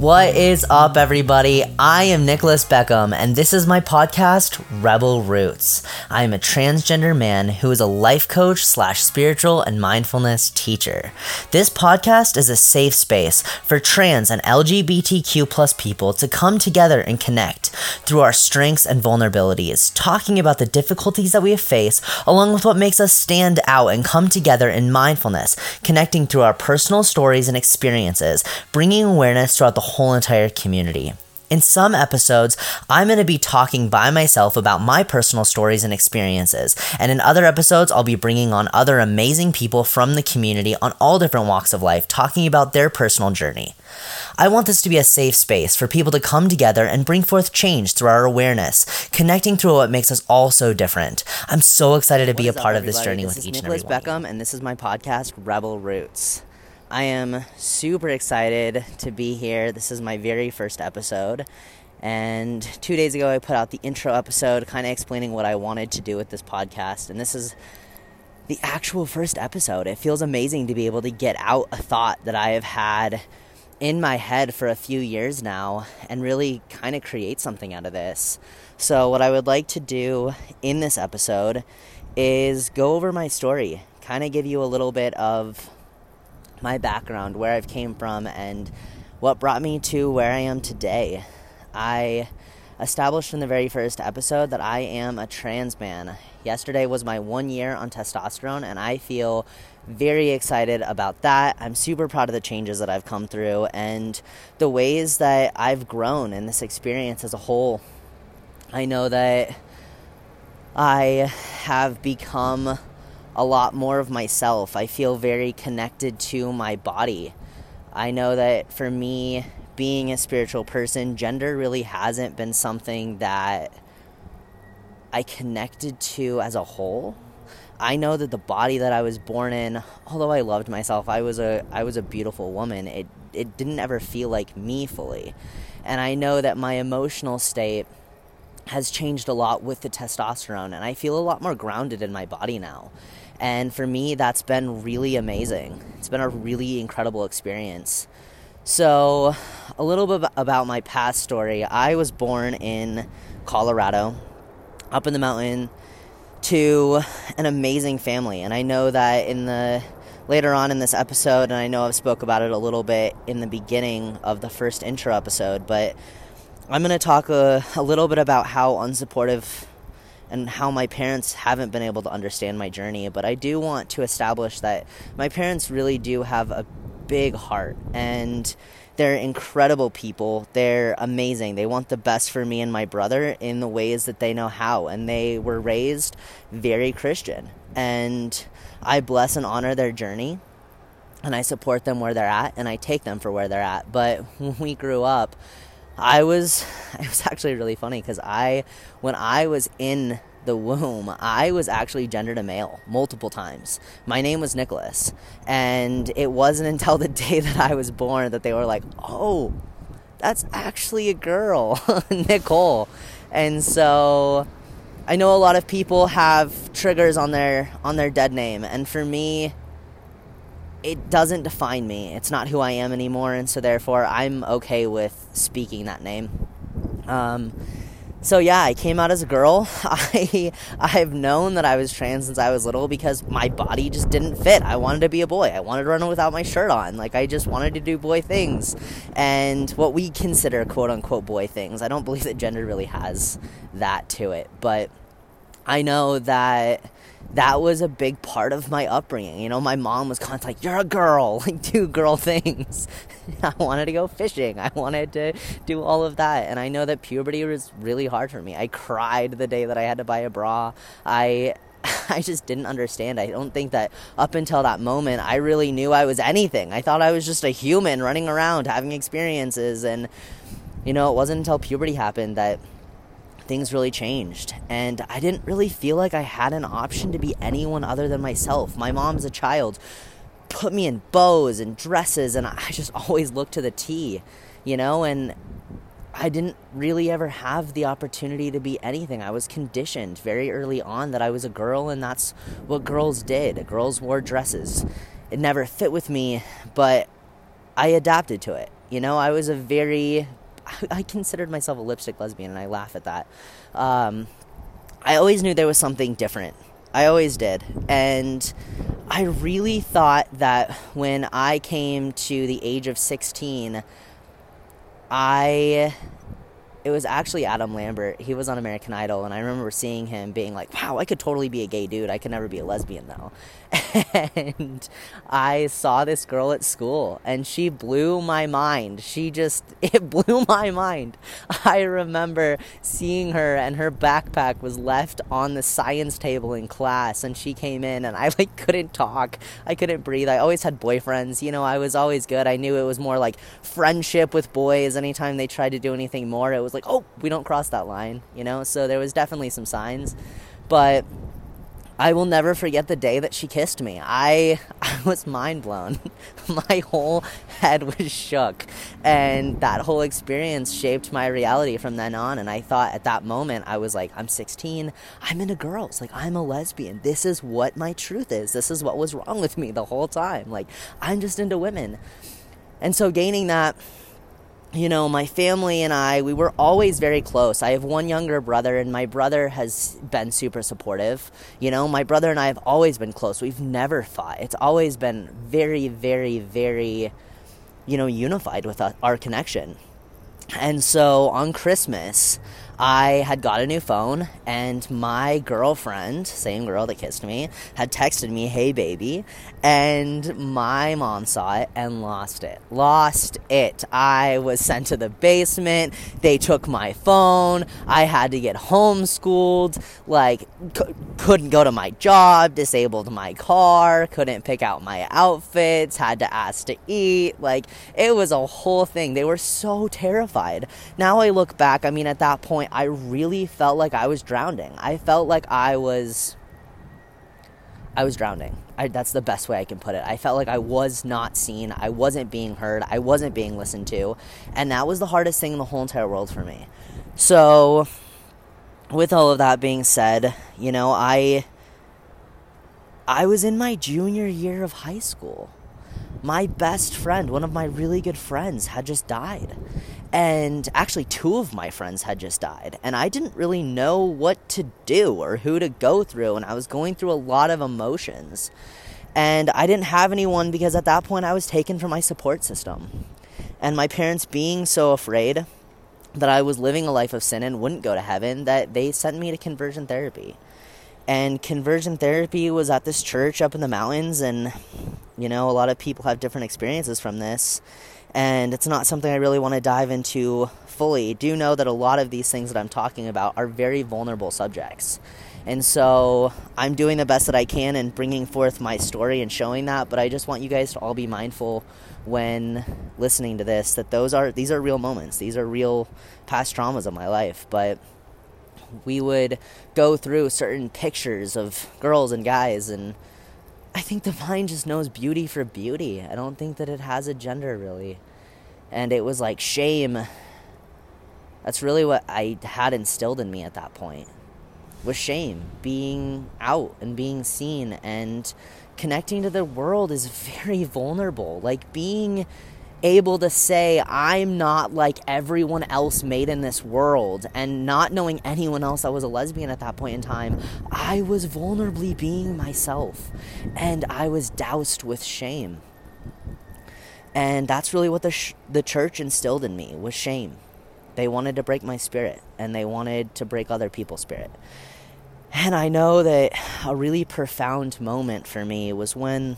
What is up, everybody? I am Nicholas Beckham, and this is my podcast, Rebel Roots. I am a transgender man who is a life coach / spiritual and mindfulness teacher. This podcast is a safe space for trans and LGBTQ plus people to come together and connect through our strengths and vulnerabilities, talking about the difficulties that we have faced, along with what makes us stand out and come together in mindfulness, connecting through our personal stories and experiences, bringing awareness throughout the whole entire community. In some episodes, I'm going to be talking by myself about my personal stories and experiences, and in other episodes, I'll be bringing on other amazing people from the community on all different walks of life, talking about their personal journey. I want this to be a safe space for people to come together and bring forth change through our awareness, connecting through what makes us all so different. I'm so excited to be a part of this journey with each and every one. This is Nicholas Beckham, and this is my podcast, Rebel Roots. I am super excited to be here. This is my very first episode, and 2 days ago I put out the intro episode kind of explaining what I wanted to do with this podcast, and this is the actual first episode. It feels amazing to be able to get out a thought that I have had in my head for a few years now and really kind of create something out of this. So what I would like to do in this episode is go over my story, kind of give you a little bit of my background, where I've came from, and what brought me to where I am today. I established in the very first episode that I am a trans man. Yesterday was my 1 year on testosterone, and I feel very excited about that. I'm super proud of the changes that I've come through and the ways that I've grown in this experience as a whole. I know that I have become a lot more of myself. I feel very connected to my body. I know that for me, being a spiritual person, gender really hasn't been something that I connected to as a whole. I know that the body that I was born in, although I loved myself, I was a beautiful woman, it didn't ever feel like me fully. And I know that my emotional state has changed a lot with the testosterone, and I feel a lot more grounded in my body now. And for me, that's been really amazing. It's been a really incredible experience. So, a little bit about my past story. I was born in Colorado, up in the mountain, to an amazing family. And I know that later on in this episode, and I know I've spoke about it a little bit in the beginning of the first intro episode, but I'm going to talk a little bit about how unsupportive and how my parents haven't been able to understand my journey. But I do want to establish that my parents really do have a big heart, and they're incredible people. They're amazing. They want the best for me and my brother in the ways that they know how, and they were raised very Christian. And I bless and honor their journey, and I support them where they're at, and I take them for where they're at. But when we grew up, it was actually really funny because when I was in the womb, I was actually gendered a male multiple times. My name was Nicholas, and it wasn't until the day that I was born that they were like, oh, that's actually a girl, Nicole. And so I know a lot of people have triggers on their dead name, and for me, it doesn't define me. It's not who I am anymore, and so therefore I'm okay with speaking that name. So yeah, I came out as a girl. I've known that I was trans since I was little because my body just didn't fit. I wanted to be a boy. I wanted to run without my shirt on. Like, I just wanted to do boy things. And what we consider quote-unquote boy things. I don't believe that gender really has that to it. But I know that was a big part of my upbringing. You know, my mom was constantly like, you're a girl, like, do girl things. I wanted to go fishing. I wanted to do all of that. And I know that puberty was really hard for me. I cried the day that I had to buy a bra. I just didn't understand. I don't think that up until that moment, I really knew I was anything. I thought I was just a human running around, having experiences. And, you know, it wasn't until puberty happened that things really changed, and I didn't really feel like I had an option to be anyone other than myself. My mom as a child put me in bows and dresses, and I just always looked to the T, you know, and I didn't really ever have the opportunity to be anything. I was conditioned very early on that I was a girl, and that's what girls did. Girls wore dresses. It never fit with me, but I adapted to it. I was I considered myself a lipstick lesbian, and I laugh at that. I always knew there was something different. I always did. And I really thought that when I came to the age of 16, it was actually Adam Lambert. He was on American Idol, and I remember seeing him being like, wow, I could totally be a gay dude. I could never be a lesbian, though. And I saw this girl at school, and she blew my mind. It blew my mind. I remember seeing her, and her backpack was left on the science table in class, and she came in, and I, couldn't talk. I couldn't breathe. I always had boyfriends. I was always good. I knew it was more like friendship with boys. Anytime they tried to do anything more, it was like, oh, we don't cross that line, So there was definitely some signs. But I will never forget the day that she kissed me. I was mind blown. My whole head was shook. And that whole experience shaped my reality from then on. And I thought at that moment, I was like, I'm 16. I'm into girls. I'm a lesbian. This is what my truth is. This is what was wrong with me the whole time. I'm just into women. And so gaining that, my family and I, we were always very close. I have one younger brother, and my brother has been super supportive. My brother and I have always been close. We've never fought. It's always been very, very, very, unified with our connection. And so on Christmas, I had got a new phone, and my girlfriend, same girl that kissed me, had texted me, hey baby, and my mom saw it and lost it. I was sent to the basement. They took my phone. I had to get homeschooled, couldn't go to my job, disabled my car, couldn't pick out my outfits, had to ask to eat. It was a whole thing. They were so terrified. Now I look back, at that point, I really felt like I was drowning. I felt like I was drowning. That's the best way I can put it. I felt like I was not seen. I wasn't being heard. I wasn't being listened to. And that was the hardest thing in the whole entire world for me. So, with all of that being said, I was in my junior year of high school. My best friend, one of my really good friends, had just died. And actually, two of my friends had just died. And I didn't really know what to do or who to go through. And I was going through a lot of emotions. And I didn't have anyone because at that point I was taken from my support system. And my parents being so afraid that I was living a life of sin and wouldn't go to heaven, that they sent me to conversion therapy. And conversion therapy was at this church up in the mountains, and, a lot of people have different experiences from this, and it's not something I really want to dive into fully. Do know that a lot of these things that I'm talking about are very vulnerable subjects, and so I'm doing the best that I can in bringing forth my story and showing that, but I just want you guys to all be mindful when listening to this, that these are real moments. These are real past traumas of my life, but we would go through certain pictures of girls and guys, and I think the mind just knows beauty for beauty. I don't think that it has a gender, really. And it was like shame. That's really what I had instilled in me at that point, was shame. Being out and being seen and connecting to the world is very vulnerable. Being able to say, I'm not like everyone else made in this world, and not knowing anyone else that was a lesbian at that point in time, I was vulnerably being myself, and I was doused with shame. And that's really what the church instilled in me, was shame. They wanted to break my spirit, and they wanted to break other people's spirit. And I know that a really profound moment for me was when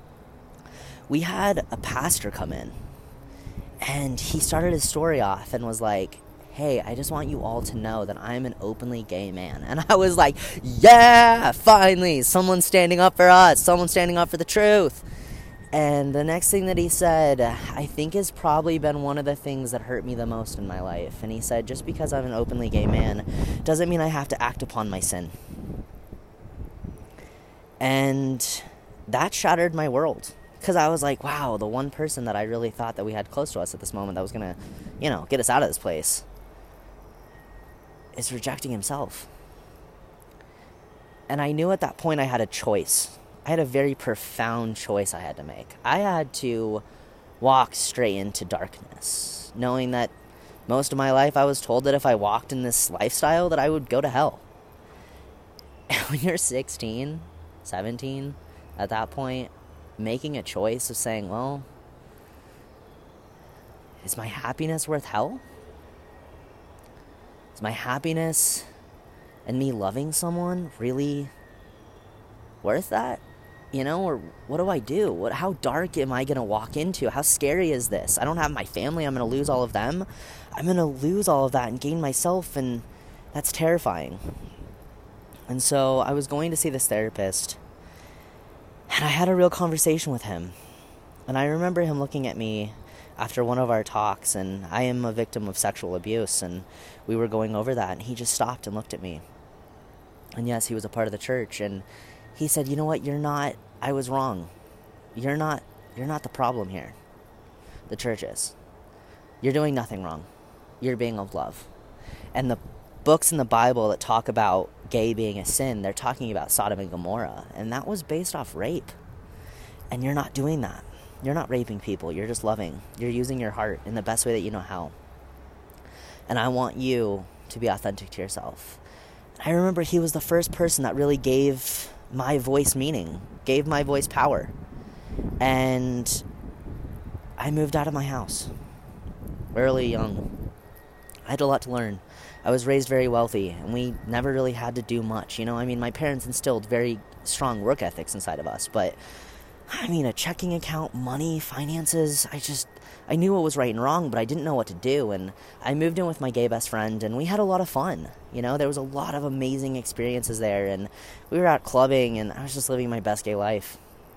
we had a pastor come in. And he started his story off and was like, hey, I just want you all to know that I'm an openly gay man. And I was like, yeah, finally, someone's standing up for us. Someone's standing up for the truth. And the next thing that he said, I think has probably been one of the things that hurt me the most in my life. And he said, just because I'm an openly gay man doesn't mean I have to act upon my sin. And that shattered my world. Because I was like, wow, the one person that I really thought that we had close to us at this moment that was going to, get us out of this place is rejecting himself. And I knew at that point I had a choice. I had a very profound choice I had to make. I had to walk straight into darkness, knowing that most of my life I was told that if I walked in this lifestyle that I would go to hell. And when you're 16, 17, at that point, making a choice of saying, well, is my happiness worth hell? Is my happiness and me loving someone really worth that? Or what do I do? How dark am I going to walk into? How scary is this? I don't have my family. I'm going to lose all of them. I'm going to lose all of that and gain myself, and that's terrifying. And so I was going to see this therapist, and I had a real conversation with him. And I remember him looking at me after one of our talks, and I am a victim of sexual abuse, and we were going over that, and he just stopped and looked at me. And yes, he was a part of the church, and he said, you know what, I was wrong. You're not the problem here. The church is. You're doing nothing wrong. You're being of love. And the books in the Bible that talk about gay being a sin, they're talking about Sodom and Gomorrah, and that was based off rape. And you're not doing that. You're not raping people. You're just loving. You're using your heart in the best way that you know how. And I want you to be authentic to yourself. I remember he was the first person that really gave my voice meaning, gave my voice power. And I moved out of my house early, young. I had a lot to learn. I was raised very wealthy, and we never really had to do much. My parents instilled very strong work ethics inside of us, but a checking account, money, finances, I knew what was right and wrong, but I didn't know what to do. And I moved in with my gay best friend, and we had a lot of fun. There was a lot of amazing experiences there, and we were out clubbing, and I was just living my best gay life.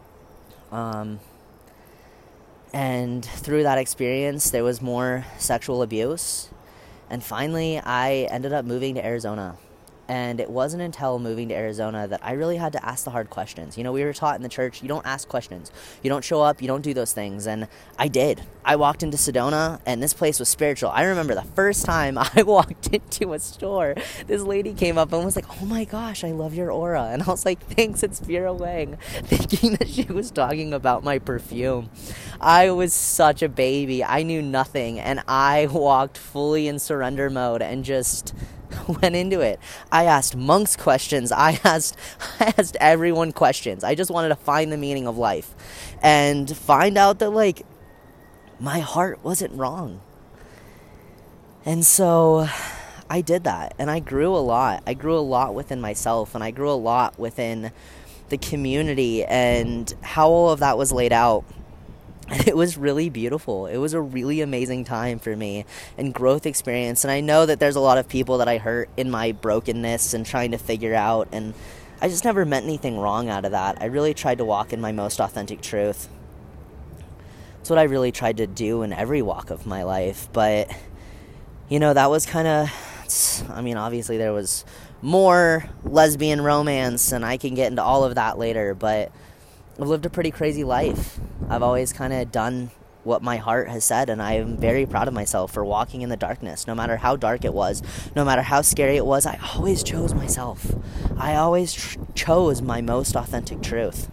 And through that experience, there was more sexual abuse. And finally, I ended up moving to Arizona. And it wasn't until moving to Arizona that I really had to ask the hard questions. We were taught in the church, you don't ask questions. You don't show up, you don't do those things. And I did. I walked into Sedona, and this place was spiritual. I remember the first time I walked into a store, this lady came up and was like, oh my gosh, I love your aura. And I was like, thanks, it's Vera Wang, thinking that she was talking about my perfume. I was such a baby. I knew nothing, and I walked fully in surrender mode and just went into it. I asked monks questions. I asked everyone questions. I just wanted to find the meaning of life and find out that my heart wasn't wrong. And so I did that, and I grew a lot. I grew a lot within myself, and I grew a lot within the community and how all of that was laid out. And it was really beautiful. It was a really amazing time for me and growth experience. And I know that there's a lot of people that I hurt in my brokenness and trying to figure out. And I just never meant anything wrong out of that. I really tried to walk in my most authentic truth. It's what I really tried to do in every walk of my life. But, that was kind of, obviously there was more lesbian romance, and I can get into all of that later. But I've lived a pretty crazy life. I've always kind of done what my heart has said, and I am very proud of myself for walking in the darkness. No matter how dark it was, no matter how scary it was, I always chose myself. I always chose my most authentic truth.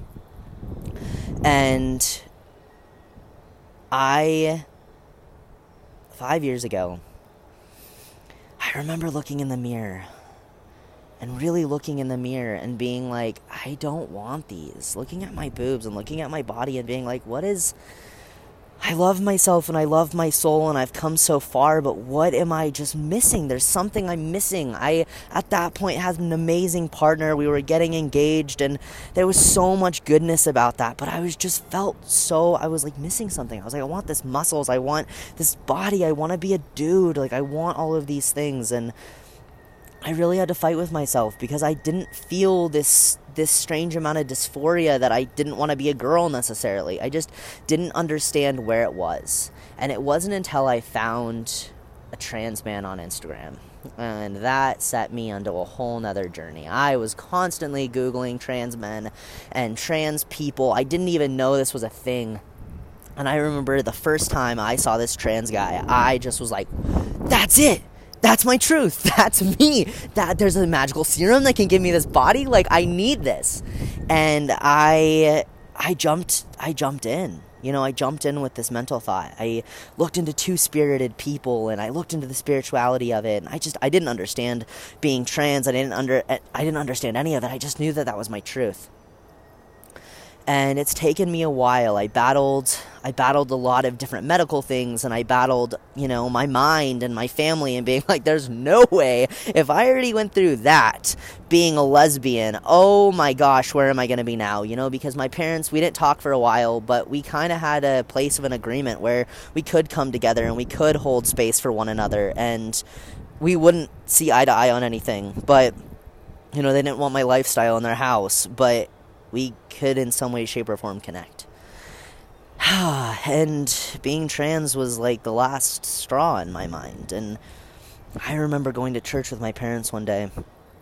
And 5 years ago, I remember looking in the mirror and really looking in the mirror and being like, I don't want these. Looking at my boobs and looking at my body and being like, I love myself and I love my soul and I've come so far, but what am I just missing? There's something I'm missing. I, at that point, had an amazing partner. We were getting engaged and there was so much goodness about that, but I was missing something. I was like, I want this muscles. I want this body. I want to be a dude. I want all of these things. And I really had to fight with myself because I didn't feel this strange amount of dysphoria that I didn't want to be a girl necessarily. I just didn't understand where it was. And it wasn't until I found a trans man on Instagram. And that set me onto a whole nother journey. I was constantly Googling trans men and trans people. I didn't even know this was a thing. And I remember the first time I saw this trans guy, I just was like, that's it. That's my truth. That's me. That there's a magical serum that can give me this body. I need this. And I jumped in. I jumped in with this mental thought. I looked into two-spirited people, and I looked into the spirituality of it, and I didn't understand being trans. I didn't understand any of it. I just knew that was my truth. And it's taken me a while. I battled a lot of different medical things, and I battled, my mind and my family, and being like, there's no way, if I already went through that, being a lesbian, oh my gosh, where am I going to be now? Because my parents, we didn't talk for a while, but we kind of had a place of an agreement where we could come together and we could hold space for one another, and we wouldn't see eye to eye on anything. But, they didn't want my lifestyle in their house, but we could in some way, shape, or form connect. And being trans was like the last straw in my mind. And I remember going to church with my parents one day.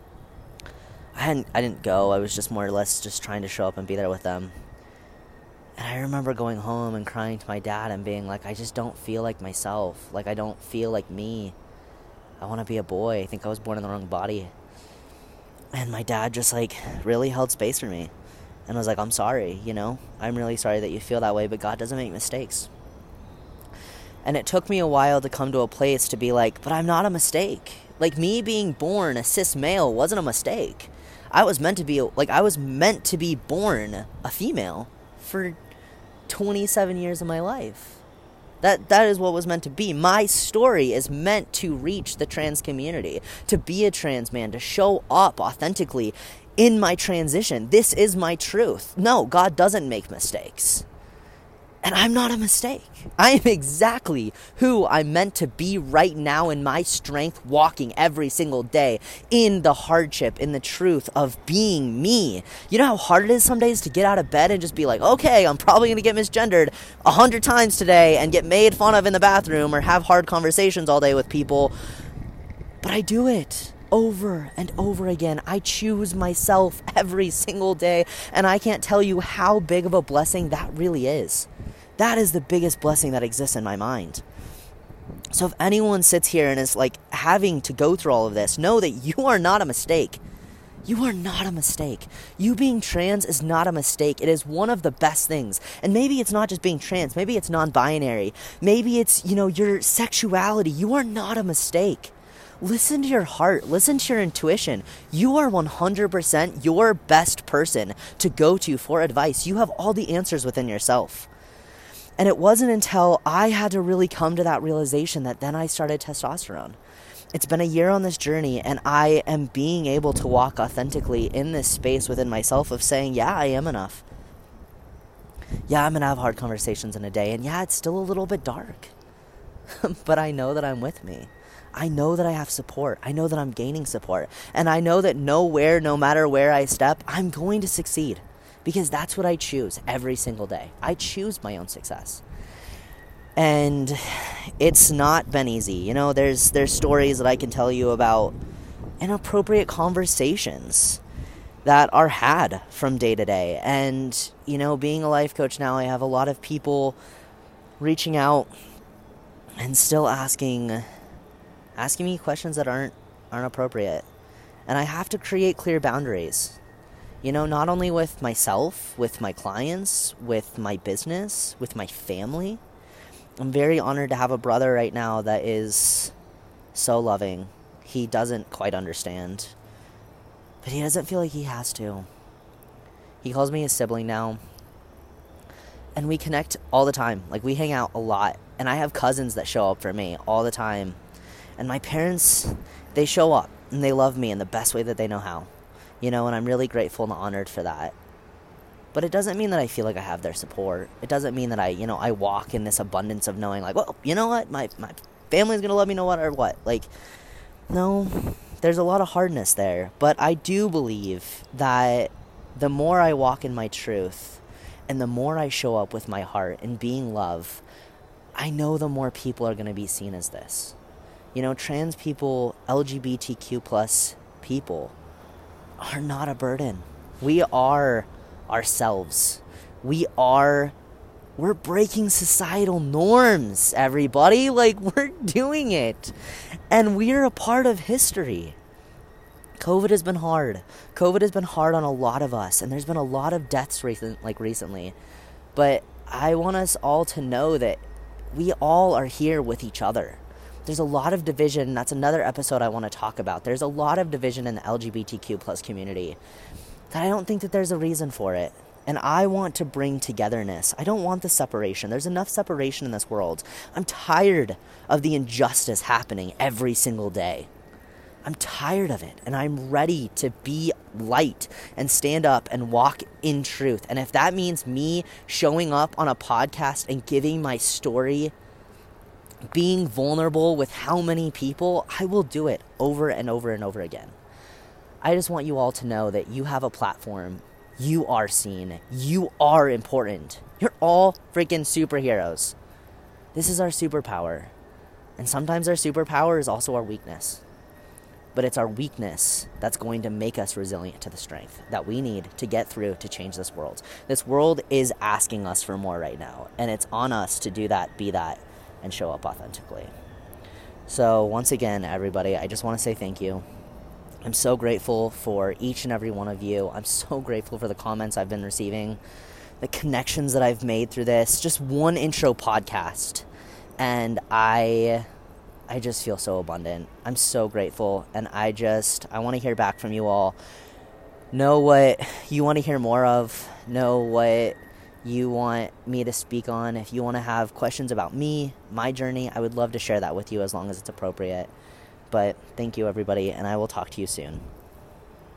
I didn't go. I was just more or less just trying to show up and be there with them. And I remember going home and crying to my dad and being like, I just don't feel like myself. Like, I don't feel like me. I want to be a boy. I think I was born in the wrong body. And my dad just really held space for me. And I was like, I'm sorry, I'm really sorry that you feel that way, but God doesn't make mistakes. And it took me a while to come to a place to be like, but I'm not a mistake. Like, me being born a cis male wasn't a mistake. I was meant to be born a female for 27 years of my life. That is what was meant to be. My story is meant to reach the trans community, to be a trans man, to show up authentically in my transition. This is my truth. No, God doesn't make mistakes. And I'm not a mistake. I am exactly who I'm meant to be right now in my strength, walking every single day in the hardship, in the truth of being me. You know how hard it is some days to get out of bed and just be like, okay, I'm probably going to get misgendered 100 times today and get made fun of in the bathroom or have hard conversations all day with people. But I do it over and over again. I choose myself every single day, and I can't tell you how big of a blessing that really is. That is the biggest blessing that exists in my mind. So if anyone sits here and is having to go through all of this, know that you are not a mistake. You are not a mistake. You being trans is not a mistake. It is one of the best things. And maybe it's not just being trans. Maybe it's non-binary. Maybe it's, your sexuality. You are not a mistake. Listen to your heart. Listen to your intuition. You are 100% your best person to go to for advice. You have all the answers within yourself. And it wasn't until I had to really come to that realization that then I started testosterone. It's been a year on this journey, and I am being able to walk authentically in this space within myself of saying, yeah, I am enough. Yeah, I'm going to have hard conversations in a day, and yeah, it's still a little bit dark. But I know that I'm with me. I know that I have support. I know that I'm gaining support. And I know that no matter where I step, I'm going to succeed. Because that's what I choose every single day. I choose my own success. And it's not been easy. There's stories that I can tell you about inappropriate conversations that are had from day to day. And, being a life coach now, I have a lot of people reaching out and still asking me questions that aren't appropriate. And I have to create clear boundaries. Not only with myself, with my clients, with my business, with my family. I'm very honored to have a brother right now that is so loving. He doesn't quite understand, but he doesn't feel like he has to. He calls me his sibling now, and we connect all the time. We hang out a lot, and I have cousins that show up for me all the time. And my parents, they show up, and they love me in the best way that they know how. And I'm really grateful and honored for that. But it doesn't mean that I feel like I have their support. It doesn't mean that I walk in this abundance of knowing, well, you know what? My family's going to love me no matter what. No, there's a lot of hardness there. But I do believe that the more I walk in my truth and the more I show up with my heart and being love, I know the more people are going to be seen as this. Trans people, LGBTQ plus people are not a burden. We are ourselves. We're breaking societal norms, everybody. We're doing it. And we're a part of history. COVID has been hard. COVID has been hard on a lot of us. And there's been a lot of deaths recently. But I want us all to know that we all are here with each other. There's a lot of division. That's another episode I want to talk about. There's a lot of division in the LGBTQ plus community that I don't think that there's a reason for it. And I want to bring togetherness. I don't want the separation. There's enough separation in this world. I'm tired of the injustice happening every single day. I'm tired of it, and I'm ready to be light and stand up and walk in truth. And if that means me showing up on a podcast and giving my story, being vulnerable with how many people, I will do it over and over and over again. I just want you all to know that you have a platform. You are seen. You are important. You're all freaking superheroes. This is our superpower. And sometimes our superpower is also our weakness. But it's our weakness that's going to make us resilient to the strength that we need to get through to change this world. This world is asking us for more right now. And it's on us to do that, be that, and show up authentically. So once again, everybody, I just want to say thank you. I'm so grateful for each and every one of you. I'm so grateful for the comments I've been receiving, the connections that I've made through this. Just one intro podcast. And I just feel so abundant. I'm so grateful. And I want to hear back from you all. Know what you want to hear more of. Know what you want me to speak on. If you want to have questions about me, my journey, I would love to share that with you as long as it's appropriate. But thank you, everybody, and I will talk to you soon.